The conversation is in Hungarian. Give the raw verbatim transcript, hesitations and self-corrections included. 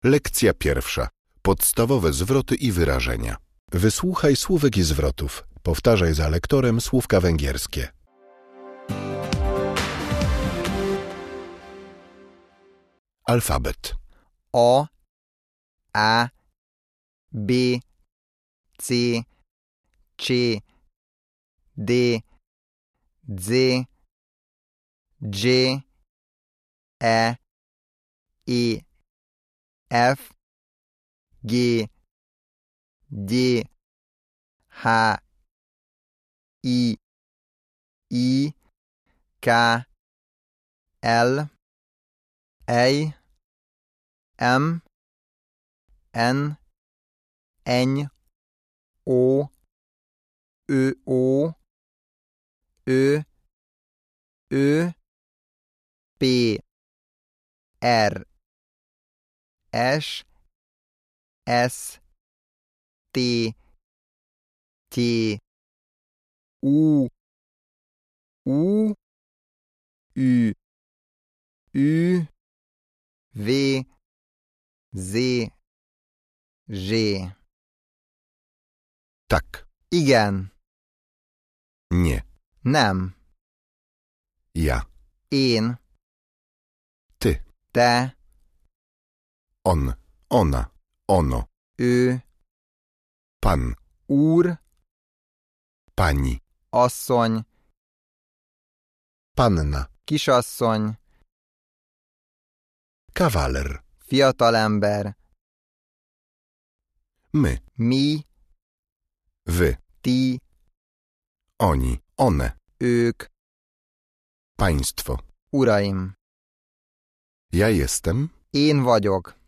Lekcja pierwsza. Podstawowe zwroty i wyrażenia. Wysłuchaj słówek i zwrotów. Powtarzaj za lektorem słówka węgierskie. Alfabet. A, A, B, C, C, D, Z, G, E, I, F, G, D, H, I, I, K, L, A, M, N, N, O, Ö, O, Ö, Ö, P, R, S, S, T, T, U, U, Ü, Ü, V, Z, Z. Tak. Igen. Nie. Nem. Ja. Én. Ty. Te. On. Ona. Ono. Ő. Pan. Úr. Pani. Asszony. Panna. Kisasszony. Kawaler. Fiatalember. My. Mi. Wy. Ti. Oni. One. Ők. Państwo. Uraim. Ja jestem. Én vagyok.